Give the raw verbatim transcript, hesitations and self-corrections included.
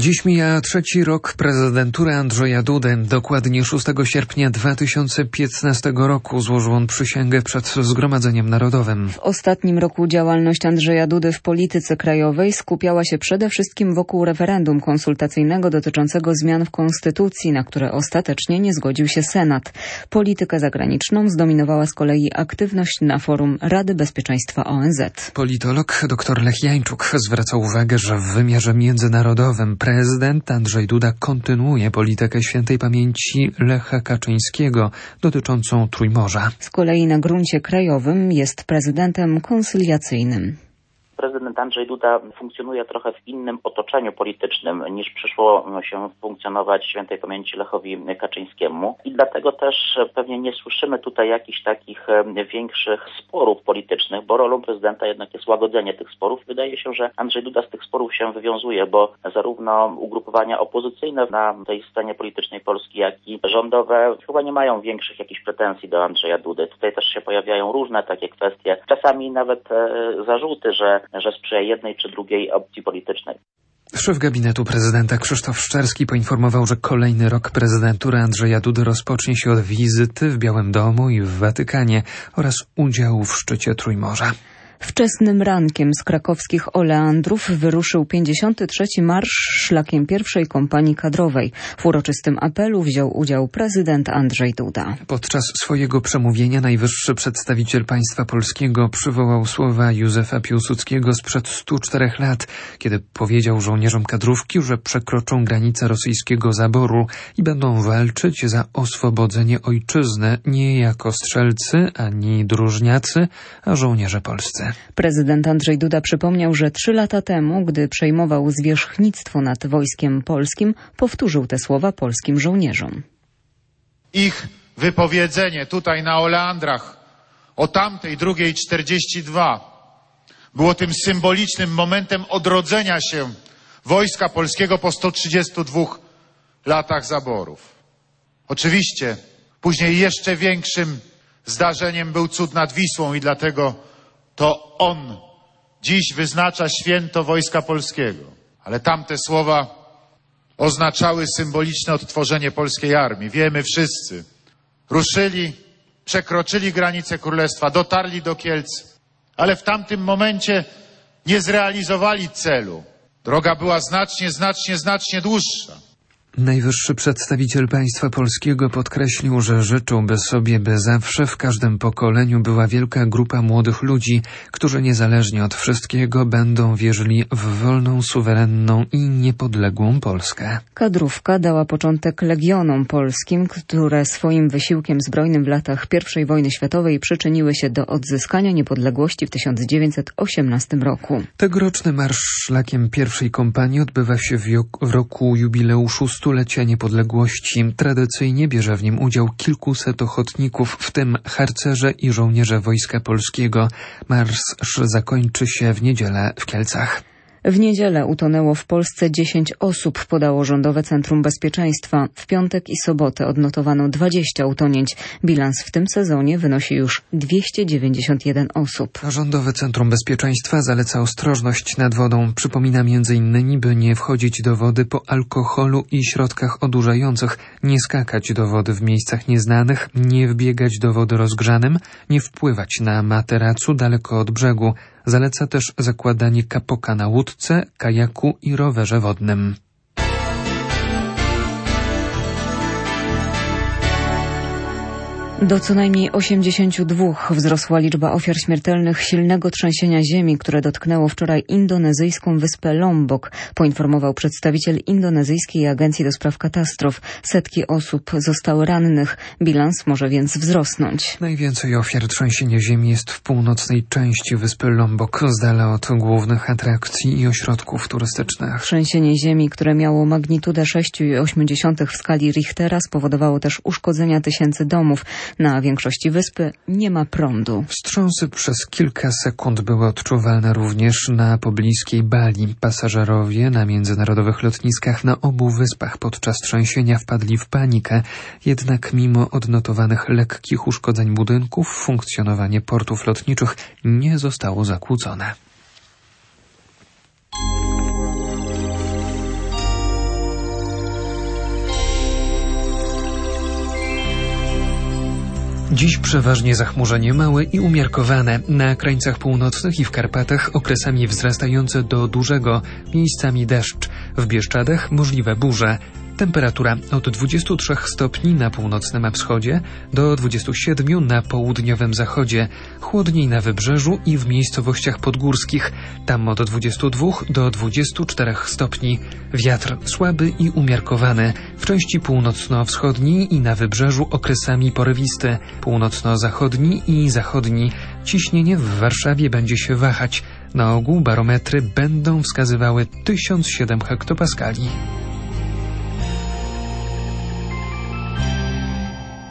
Dziś mija trzeci rok prezydentury Andrzeja Dudy. Dokładnie szóstego sierpnia dwa tysiące piętnastego roku złożył on przysięgę przed Zgromadzeniem Narodowym. W ostatnim roku działalność Andrzeja Dudy w polityce krajowej skupiała się przede wszystkim wokół referendum konsultacyjnego dotyczącego zmian w konstytucji, na które ostatecznie nie zgodził się Senat. Politykę zagraniczną zdominowała z kolei aktywność na forum Rady Bezpieczeństwa O N Z. Politolog dr Lech Jańczuk zwraca uwagę, że w wymiarze międzynarodowym prezydent Andrzej Duda kontynuuje politykę świętej pamięci Lecha Kaczyńskiego dotyczącą Trójmorza. Z kolei na gruncie krajowym jest prezydentem koncyliacyjnym. Prezydent Andrzej Duda funkcjonuje trochę w innym otoczeniu politycznym niż przyszło się funkcjonować świętej pamięci Lechowi Kaczyńskiemu i dlatego też pewnie nie słyszymy tutaj jakichś takich większych sporów politycznych, bo rolą prezydenta jednak jest łagodzenie tych sporów. Wydaje się, że Andrzej Duda z tych sporów się wywiązuje, bo zarówno ugrupowania opozycyjne na tej scenie politycznej Polski, jak i rządowe chyba nie mają większych jakichś pretensji do Andrzeja Dudy. Tutaj też się pojawiają różne takie kwestie, czasami nawet e, zarzuty, że że sprzyja jednej czy drugiej opcji politycznej. Szef gabinetu prezydenta Krzysztof Szczerski poinformował, że kolejny rok prezydentury Andrzeja Dudy rozpocznie się od wizyty w Białym Domu i w Watykanie oraz udziału w szczycie Trójmorza. Wczesnym rankiem z krakowskich Oleandrów wyruszył pięćdziesiąty trzeci marsz szlakiem pierwszej kompanii kadrowej. W uroczystym apelu wziął udział prezydent Andrzej Duda. Podczas swojego przemówienia najwyższy przedstawiciel państwa polskiego przywołał słowa Józefa Piłsudskiego sprzed stu czterech lat, kiedy powiedział żołnierzom kadrówki, że przekroczą granice rosyjskiego zaboru i będą walczyć za oswobodzenie ojczyzny nie jako strzelcy ani dróżniacy, a żołnierze polscy. Prezydent Andrzej Duda przypomniał, że trzy lata temu, gdy przejmował zwierzchnictwo nad wojskiem polskim, powtórzył te słowa polskim żołnierzom. Ich wypowiedzenie tutaj na Oleandrach o tamtej drugiej czterdzieści dwa było tym symbolicznym momentem odrodzenia się wojska polskiego po stu trzydziestu dwóch latach zaborów. Oczywiście później jeszcze większym zdarzeniem był cud nad Wisłą i dlatego to on dziś wyznacza święto Wojska Polskiego. Ale tamte słowa oznaczały symboliczne odtworzenie polskiej armii. Wiemy wszyscy. Ruszyli, przekroczyli granice królestwa, dotarli do Kielc, ale w tamtym momencie nie zrealizowali celu. Droga była znacznie, znacznie, znacznie dłuższa. Najwyższy przedstawiciel państwa polskiego podkreślił, że życzyłby sobie, by zawsze w każdym pokoleniu była wielka grupa młodych ludzi, którzy niezależnie od wszystkiego będą wierzyli w wolną, suwerenną i niepodległą Polskę. Kadrówka dała początek Legionom Polskim, które swoim wysiłkiem zbrojnym w latach pierwszej wojny światowej przyczyniły się do odzyskania niepodległości w tysiąc dziewięćset osiemnastym roku. Tegoroczny marsz szlakiem pierwszej kompanii odbywa się w, w roku jubileuszu stulecia niepodległości. Tradycyjnie bierze w nim udział kilkuset ochotników, w tym harcerze i żołnierze Wojska Polskiego. Marsz zakończy się w niedzielę w Kielcach. W niedzielę utonęło w Polsce dziesięć osób, podało Rządowe Centrum Bezpieczeństwa. W piątek i sobotę odnotowano dwadzieścia utonięć. Bilans w tym sezonie wynosi już dwieście dziewięćdziesiąt jeden osób. Rządowe Centrum Bezpieczeństwa zaleca ostrożność nad wodą. Przypomina między innymi, by nie wchodzić do wody po alkoholu i środkach odurzających, nie skakać do wody w miejscach nieznanych, nie wbiegać do wody rozgrzanym, nie wpływać na materacu daleko od brzegu. Zaleca też zakładanie kapoka na łódce, kajaku i rowerze wodnym. Do co najmniej osiemdziesięciu dwóch wzrosła liczba ofiar śmiertelnych silnego trzęsienia ziemi, które dotknęło wczoraj indonezyjską wyspę Lombok, poinformował przedstawiciel Indonezyjskiej Agencji do Spraw Katastrof. Setki osób zostały rannych. Bilans może więc wzrosnąć. Najwięcej ofiar trzęsienia ziemi jest w północnej części wyspy Lombok, z dala od głównych atrakcji i ośrodków turystycznych. Trzęsienie ziemi, które miało magnitudę sześć przecinek osiem w skali Richtera, spowodowało też uszkodzenia tysięcy domów. Na większości wyspy nie ma prądu. Wstrząsy przez kilka sekund były odczuwalne również na pobliskiej Bali. Pasażerowie na międzynarodowych lotniskach na obu wyspach podczas trzęsienia wpadli w panikę. Jednak mimo odnotowanych lekkich uszkodzeń budynków, funkcjonowanie portów lotniczych nie zostało zakłócone. Dziś przeważnie zachmurzenie małe i umiarkowane. Na krańcach północnych i w Karpatach okresami wzrastające do dużego, miejscami deszcz. W Bieszczadach możliwe burze. Temperatura od dwudziestu trzech stopni na północnym wschodzie do dwudziestu siedmiu na południowym zachodzie. Chłodniej na wybrzeżu i w miejscowościach podgórskich. Tam od dwudziestu dwóch do dwudziestu czterech stopni. Wiatr słaby i umiarkowany. W części północno-wschodniej i na wybrzeżu okresami porywisty. Północno-zachodni i zachodni. Ciśnienie w Warszawie będzie się wahać. Na ogół barometry będą wskazywały tysiąc siedem hektopaskali.